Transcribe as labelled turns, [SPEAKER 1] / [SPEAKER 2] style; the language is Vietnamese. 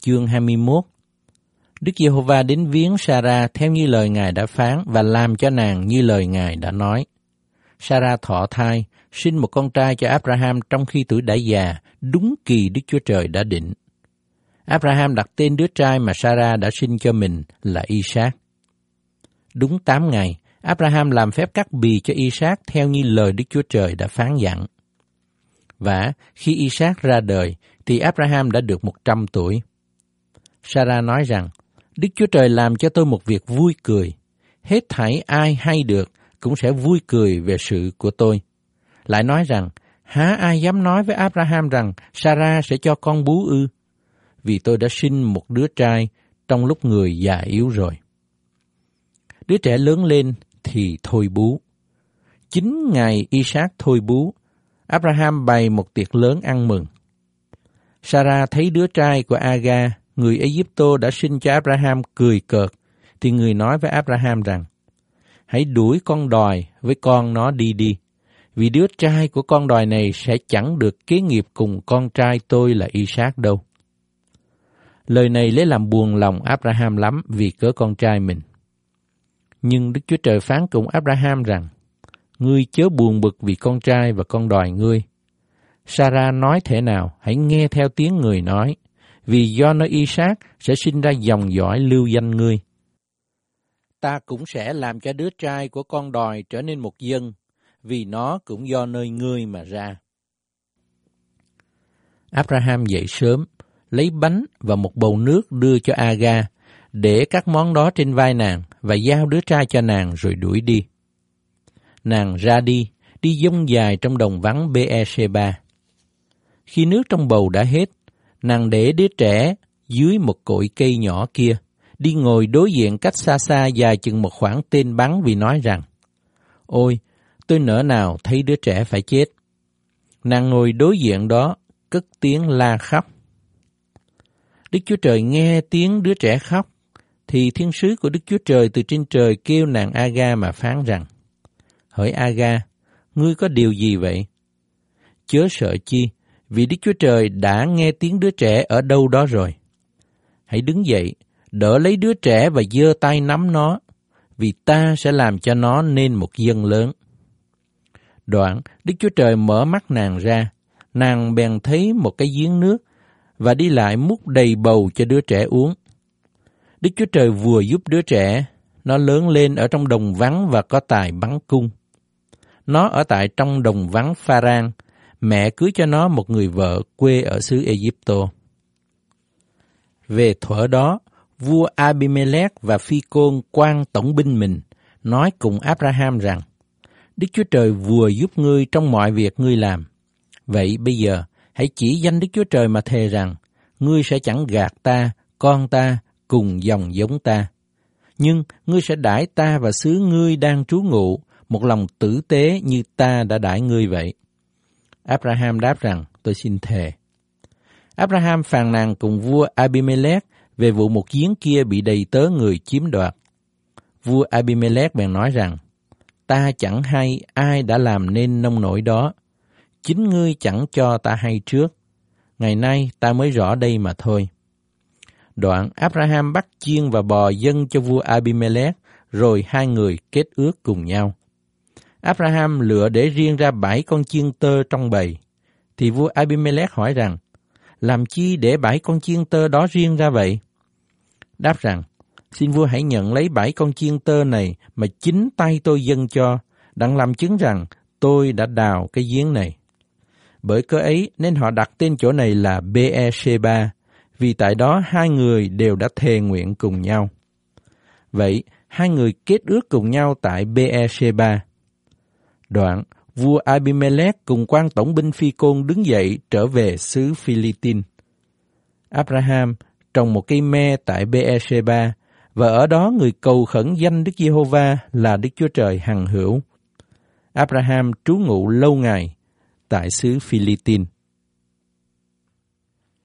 [SPEAKER 1] chương 21. Đức Giê-hô-va đến viếng Sa-ra theo như lời Ngài đã phán và làm cho nàng như lời Ngài đã nói. Sa-ra thọ thai, sinh một con trai cho Abraham trong khi tuổi đã già, đúng kỳ Đức Chúa Trời đã định. Abraham đặt tên đứa trai mà Sa-ra đã sinh cho mình là I-sác. Đúng 8 ngày, Abraham làm phép cắt bì cho I-sác theo như lời Đức Chúa Trời đã phán dặn. Và khi I-sác ra đời, thì Abraham đã được 100 tuổi. Sa-ra nói rằng, Đức Chúa Trời làm cho tôi một việc vui cười. Hết thảy ai hay được cũng sẽ vui cười về sự của tôi. Lại nói rằng, há ai dám nói với Abraham rằng Sa-ra sẽ cho con bú ư? Vì tôi đã sinh một đứa trai trong lúc người già yếu rồi. Đứa trẻ lớn lên thì thôi bú. 9 ngày I-sác thôi bú, Abraham bày một tiệc lớn ăn mừng. Sa-ra thấy đứa trai của Aga, người Ai-cập đã sinh cho Abraham cười cợt, thì người nói với Abraham rằng, hãy đuổi con đòi với con nó đi, vì đứa trai của con đòi này sẽ chẳng được kế nghiệp cùng con trai tôi là I-sác đâu. Lời này lấy làm buồn lòng Abraham lắm vì cớ con trai mình. Nhưng Đức Chúa Trời phán cùng Abraham rằng, ngươi chớ buồn bực vì con trai và con đòi ngươi. Sa-ra nói thế nào, hãy nghe theo tiếng người nói, vì do nơi I-sác sẽ sinh ra dòng dõi lưu danh ngươi. Ta cũng sẽ làm cho đứa trai của con đòi trở nên một dân, vì nó cũng do nơi ngươi mà ra. Abraham dậy sớm, lấy bánh và một bầu nước đưa cho Aga, để các món đó trên vai nàng và giao đứa trai cho nàng rồi đuổi đi. Nàng ra đi dông dài trong đồng vắng Bê-e-sê-ba. Khi nước trong bầu đã hết, nàng để đứa trẻ dưới một cội cây nhỏ kia, đi ngồi đối diện cách xa xa dài chừng một khoảng tên bắn vì nói rằng, ôi, tôi nỡ nào thấy đứa trẻ phải chết. Nàng ngồi đối diện đó, cất tiếng la khóc. Đức Chúa Trời nghe tiếng đứa trẻ khóc, thì thiên sứ của Đức Chúa Trời từ trên trời kêu nàng Aga mà phán rằng, hỡi Aga, ngươi có điều gì vậy? Chớ sợ chi, vì Đức Chúa Trời đã nghe tiếng đứa trẻ ở đâu đó rồi. Hãy đứng dậy, đỡ lấy đứa trẻ và giơ tay nắm nó, vì ta sẽ làm cho nó nên một dân lớn. Đoạn, Đức Chúa Trời mở mắt nàng ra, nàng bèn thấy một cái giếng nước, và đi lại múc đầy bầu cho đứa trẻ uống. Đức Chúa Trời vừa giúp đứa trẻ, nó lớn lên ở trong đồng vắng và có tài bắn cung. Nó ở tại trong đồng vắng Pha-ran, mẹ cưới cho nó một người vợ quê ở xứ Ai-cập. Về thuở đó, vua Abimelech và Phi-côn quan tổng binh mình nói cùng Abraham rằng, Đức Chúa Trời vừa giúp ngươi trong mọi việc ngươi làm. Vậy bây giờ, hãy chỉ danh Đức Chúa Trời mà thề rằng, ngươi sẽ chẳng gạt ta, con ta, cùng dòng giống ta. Nhưng ngươi sẽ đãi ta và xứ ngươi đang trú ngụ, một lòng tử tế như ta đã đãi ngươi vậy. Abraham đáp rằng, tôi xin thề. Abraham phàn nàn cùng vua Abimelech về vụ một giếng kia bị đầy tớ người chiếm đoạt. Vua Abimelech bèn nói rằng, ta chẳng hay ai đã làm nên nông nổi đó. Chính ngươi chẳng cho ta hay trước. Ngày nay ta mới rõ đây mà thôi. Đoạn Abraham bắt chiên và bò dâng cho vua Abimelech, rồi hai người kết ước cùng nhau. Abraham lựa để riêng ra 7 con chiên tơ trong bầy. Thì vua Abimelech hỏi rằng, làm chi để 7 con chiên tơ đó riêng ra vậy? Đáp rằng, xin vua hãy nhận lấy 7 con chiên tơ này mà chính tay tôi dâng cho, đặng làm chứng rằng tôi đã đào cái giếng này. Bởi cớ ấy nên họ đặt tên chỗ này là Bê-e-sê-ba, vì tại đó hai người đều đã thề nguyện cùng nhau. Vậy, hai người kết ước cùng nhau tại Bê-e-sê-ba. Đoạn, vua Abimelech cùng quan tổng binh Phi-côn đứng dậy trở về xứ Phi-li-tin. Abraham trồng một cây me tại Bê-e-sê-ba, và ở đó người cầu khẩn danh Đức Giê-hô-va là Đức Chúa Trời hằng hữu. Abraham trú ngụ lâu ngày tại xứ Phi-li-tin.